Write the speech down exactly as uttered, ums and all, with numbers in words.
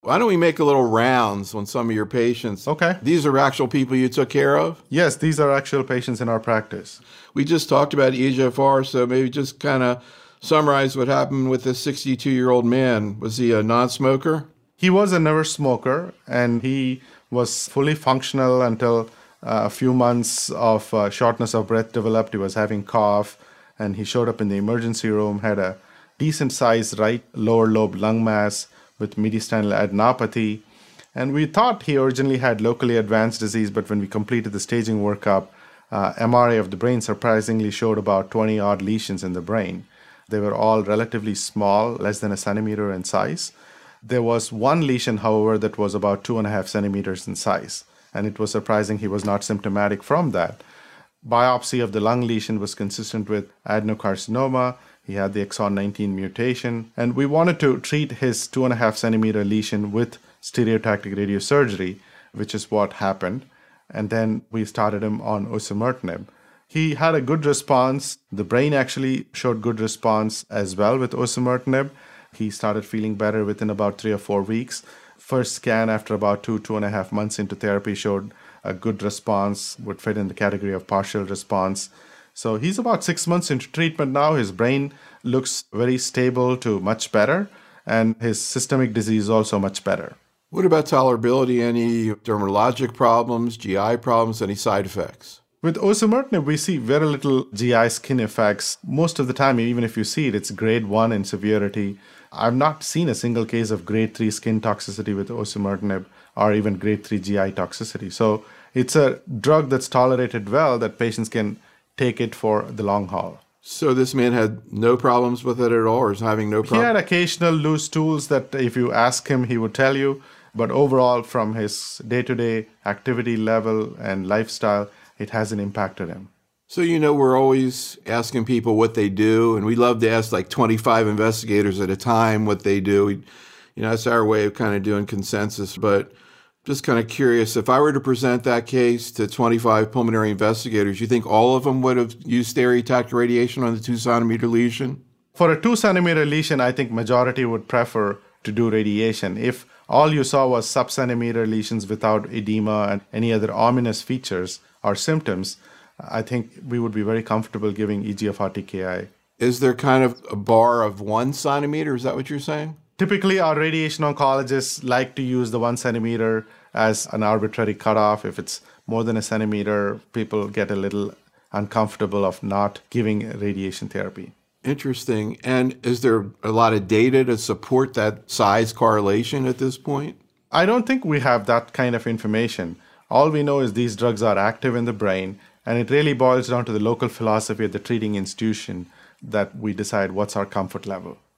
Why don't we make a little rounds on some of your patients? Okay. These are actual people you took care of? Yes, these are actual patients in our practice. We just talked about E G F R, so maybe just kind of summarize what happened with this sixty-two-year-old man. Was he a non-smoker? He was a never smoker, and he was fully functional until uh, a few months of uh, shortness of breath developed. He was having cough, and he showed up in the emergency room, had a decent-sized right lower lobe lung mass with mediastinal adenopathy. And we thought he originally had locally advanced disease, but when we completed the staging workup, uh, M R I of the brain surprisingly showed about twenty-odd lesions in the brain. They were all relatively small, less than a centimeter in size. There was one lesion, however, that was about two and a half centimeters in size, and it was surprising he was not symptomatic from that. Biopsy of the lung lesion was consistent with adenocarcinoma. He had the exon nineteen mutation, and we wanted to treat his two and a half centimeter lesion with stereotactic radiosurgery, which is what happened. And then we started him on osimertinib. He had a good response. The brain actually showed good response as well with osimertinib. He started feeling better within about three or four weeks. First scan after about two, two and a half months into therapy showed a good response, would fit in the category of partial response. So he's about six months into treatment now. His brain looks very stable to much better, and his systemic disease also much better. What about tolerability? Any dermatologic problems, G I problems, any side effects? With osimertinib, we see very little G I skin effects. Most of the time, even if you see it, it's grade one in severity. I've not seen a single case of grade three skin toxicity with osimertinib or even grade three G I toxicity. So it's a drug that's tolerated well, that patients can take it for the long haul. So this man had no problems with it at all, or is having no problems? He had occasional loose stools that if you ask him, he would tell you. But overall, from his day-to-day activity level and lifestyle, it hasn't impacted him. So, you know, we're always asking people what they do, and we love to ask like twenty-five investigators at a time what they do. We, you know, that's our way of kind of doing consensus. But just kind of curious, if I were to present that case to twenty-five pulmonary investigators, you think all of them would have used stereotactic radiation on the two centimeter lesion? For a two centimeter lesion, I think majority would prefer to do radiation. If all you saw was sub-centimeter lesions without edema and any other ominous features or symptoms, I think we would be very comfortable giving E G F R T K I. Is there kind of a bar of one centimeter? Is that what you're saying? Typically, our radiation oncologists like to use the one centimeter as an arbitrary cutoff. If it's more than a centimeter, people get a little uncomfortable of not giving radiation therapy. Interesting. And is there a lot of data to support that size correlation at this point? I don't think we have that kind of information. All we know is these drugs are active in the brain, and it really boils down to the local philosophy of the treating institution that we decide what's our comfort level.